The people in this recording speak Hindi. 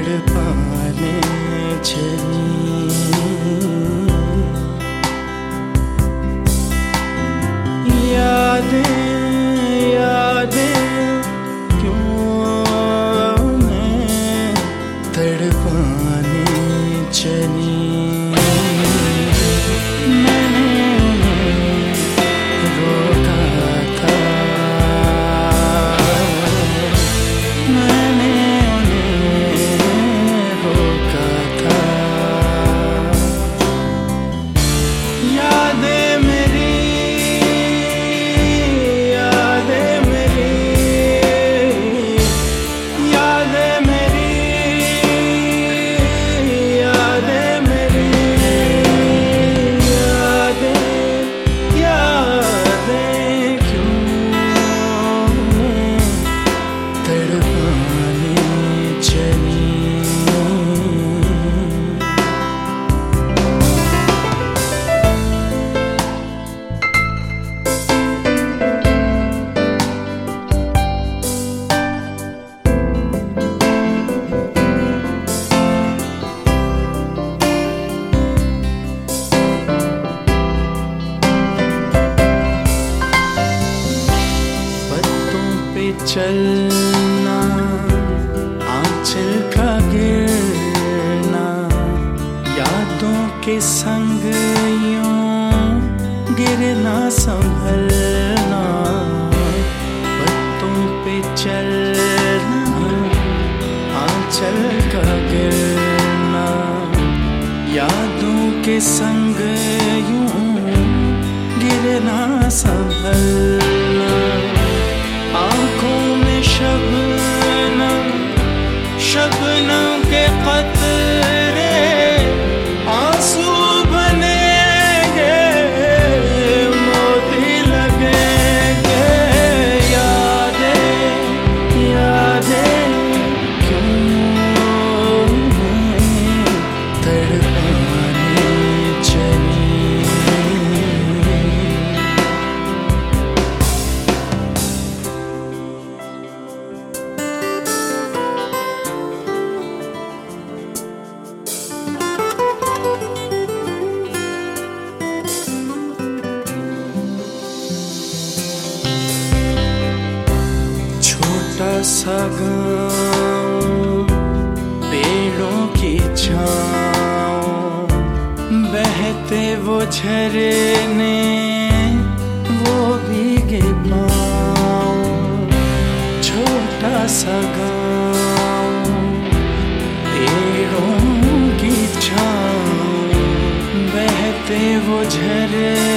तड़पाने चली। यादें यादें क्यों मैं तड़पाने चली। मैंने उन्हें रोका था, मैंने उन्हें रोका था। यादें मेरी चलना, आंचल का गिरना, यादों के संग यूं गिरना संभलना। पत्तों पे चलना, आंचल का गिरना, यादों के संग यूं गिरना संभलना। आँखों में शबनम शबनम के कतरे आंसू बनेंगे, मोती लगेंगे। यादें यादें क्यों मैं तड़पाने चली। छोटा सा गाँव, पेड़ों की छाँव, बहते वो झरने, वो भीगे पाँव। छोटा सा गाँव, पेड़ों की छाँव, बहते वो झरने,